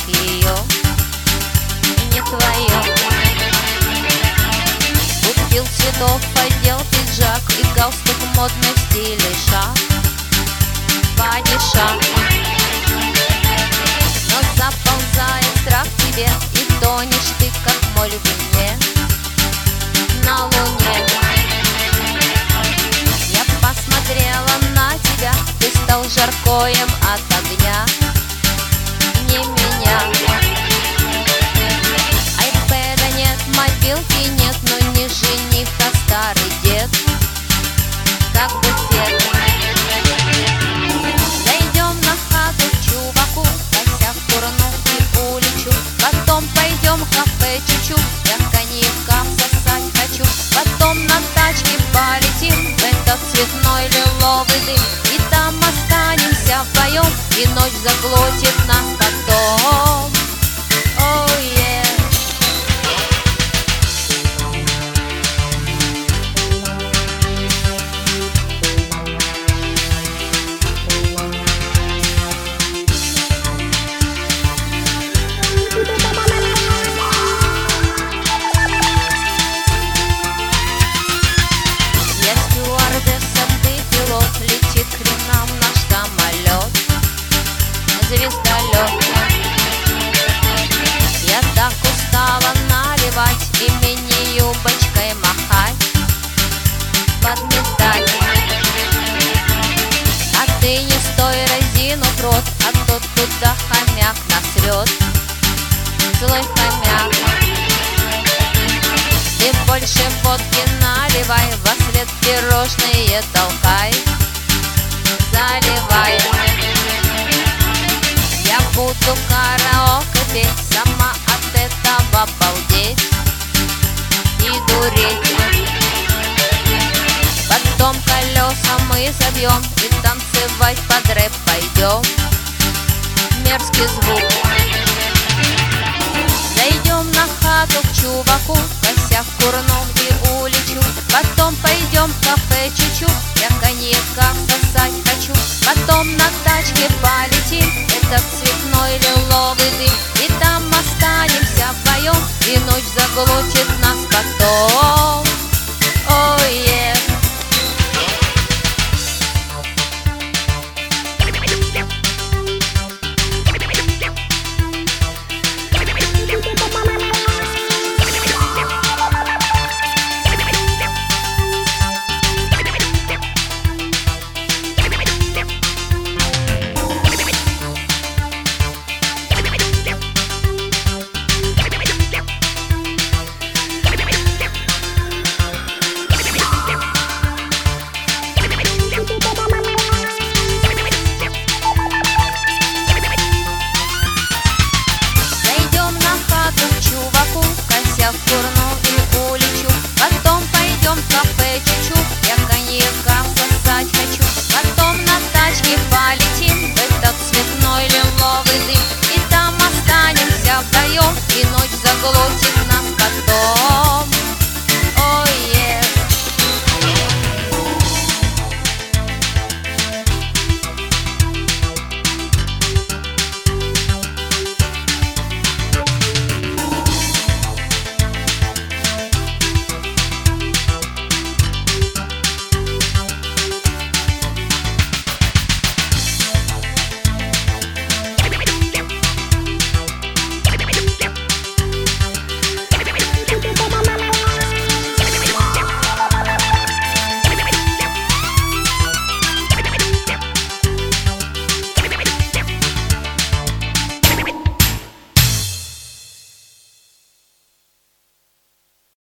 ее не твое. Купил цветов, одел пиджак и галстук модный в стиле шаг. Падишах, но заползает страх в тебе, и тонешь ты, как моль в вине на луне. Я посмотрела на тебя, ты стал жаркоем от огня, не меня. Айпэда нет, мобилки нет, но не жених, а старый дед, как буфет. Зайдем на хату к чуваку, косяк курну и улечу. Потом пойдем в кафе чуть-чуть, я коньяка всосать хочу. Потом на тачке полетим в этот цветной лиловый дым, и там останемся вдвоем, и ночь заглотит нас потом. Oh, yeah. Я стюардесса, ты пилот, летит к нам наш самолет, звездолет. Я так устала наливать и мини-юбочкой махать, подметать. А ты не стой, разинув рот, а то туда хомяк насрет, злой хомяк. Ты больше водки наливай, во след пирожные толкай, заливай. Я буду караоке петь, сама от этого балдеть и дуреть. Потом колеса мы забьем и танцевать под рэп пойдем. Мерзкий звук. Зайдем на хату к чуваку, косяк курну и улечу. Потом пойдем в кафе чуть-чуть, я коньяка всосать хочу. Потом на тачке полетим этот цветной лиловый дым, и там останемся вдвоем, и ночь заглотит нас потом. Oh, yeah. В курну и улечу. Потом пойдем в кафе чуть-чуть, я коньяка всосать хочу. Потом на тачке полетим в этот цветной лиловый дым, и там останемся вдвоем, и ночь заглотит